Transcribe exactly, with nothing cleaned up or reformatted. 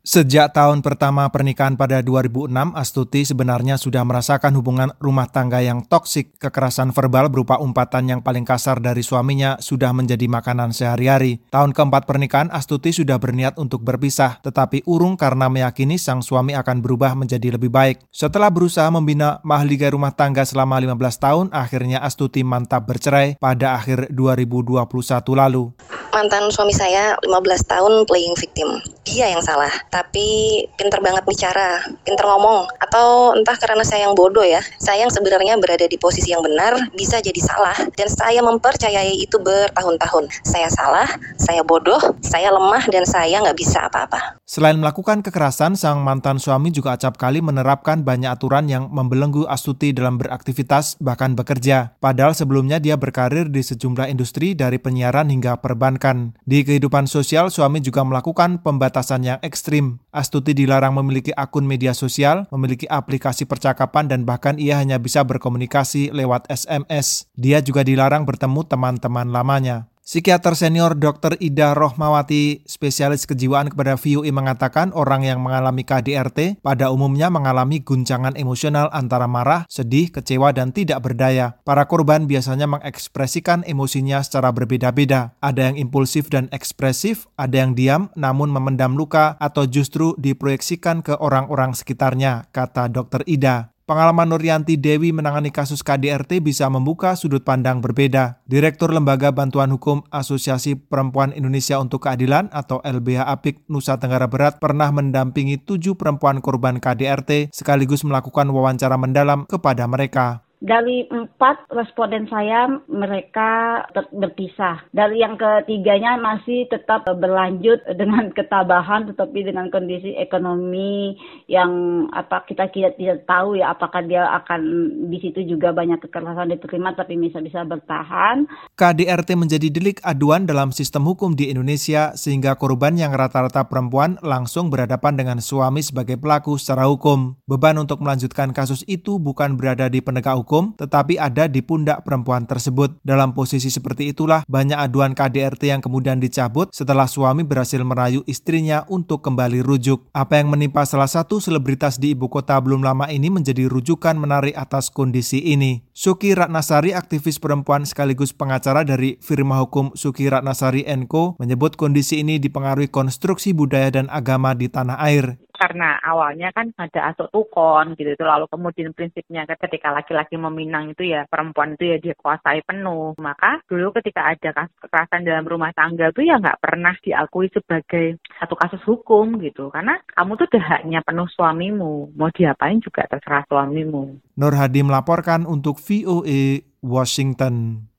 Sejak tahun pertama pernikahan pada dua ribu enam, Astuti sebenarnya sudah merasakan hubungan rumah tangga yang toksik. Kekerasan verbal berupa umpatan yang paling kasar dari suaminya sudah menjadi makanan sehari-hari. Tahun keempat pernikahan, Astuti sudah berniat untuk berpisah, tetapi urung karena meyakini sang suami akan berubah menjadi lebih baik. Setelah berusaha membina mahligai rumah tangga selama lima belas tahun, akhirnya Astuti mantap bercerai pada akhir dua ribu dua puluh satu lalu. Mantan suami saya lima belas tahun playing victim. Dia yang salah, tapi pinter banget bicara, pinter ngomong. Atau entah karena saya yang bodoh ya. Saya yang sebenarnya berada di posisi yang benar, bisa jadi salah. Dan saya mempercayai itu bertahun-tahun. Saya salah, saya bodoh, saya lemah, dan saya nggak bisa apa-apa. Selain melakukan kekerasan, sang mantan suami juga acap kali menerapkan banyak aturan yang membelenggu Astuti dalam beraktivitas, bahkan bekerja. Padahal sebelumnya dia berkarir di sejumlah industri dari penyiaran hingga perbankan. Di kehidupan sosial, suami juga melakukan pembatasan yang ekstrim. Astuti dilarang memiliki akun media sosial, memiliki aplikasi percakapan, dan bahkan ia hanya bisa berkomunikasi lewat S M S. Dia juga dilarang bertemu teman-teman lamanya. Psikiater senior dokter Ida Rohmawati, spesialis kejiwaan kepada V O I mengatakan orang yang mengalami K D R T pada umumnya mengalami guncangan emosional antara marah, sedih, kecewa, dan tidak berdaya. Para korban biasanya mengekspresikan emosinya secara berbeda-beda. Ada yang impulsif dan ekspresif, ada yang diam namun memendam luka, atau justru diproyeksikan ke orang-orang sekitarnya, kata dokter Ida. Pengalaman Nuryanti Dewi menangani kasus K D R T bisa membuka sudut pandang berbeda. Direktur Lembaga Bantuan Hukum Asosiasi Perempuan Indonesia untuk Keadilan atau L B H A P I K Nusa Tenggara Barat pernah mendampingi tujuh perempuan korban K D R T sekaligus melakukan wawancara mendalam kepada mereka. Dari empat responden saya, mereka tetap berpisah. Dari yang ketiganya masih tetap berlanjut dengan ketabahan, tetapi dengan kondisi ekonomi yang apa kita tidak, tidak tahu ya, apakah dia akan di situ juga banyak kekerasan diterima, tapi bisa bisa bertahan. K D R T menjadi delik aduan dalam sistem hukum di Indonesia, sehingga korban yang rata-rata perempuan langsung berhadapan dengan suami sebagai pelaku secara hukum. Beban untuk melanjutkan kasus itu bukan berada di penegak hukum, tetapi ada di pundak perempuan tersebut. Dalam posisi seperti itulah banyak aduan K D R T yang kemudian dicabut setelah suami berhasil merayu istrinya untuk kembali rujuk. Apa yang menimpa salah satu selebritas di ibu kota belum lama ini menjadi rujukan menarik atas kondisi ini. Suki Ratnasari, aktivis perempuan sekaligus pengacara dari firma hukum Suki Ratnasari and Co, menyebut kondisi ini dipengaruhi konstruksi budaya dan agama di tanah air. Karena awalnya kan ada asuk tukon gitu itu, lalu kemudian prinsipnya ketika laki-laki meminang itu ya perempuan itu ya dia kuasai penuh. Maka dulu ketika ada kasus kekerasan dalam rumah tangga itu ya nggak pernah diakui sebagai satu kasus hukum gitu, karena kamu tuh udah haknya penuh suamimu, mau diapain juga terserah suamimu. Nur Hadi melaporkan untuk V O A Washington.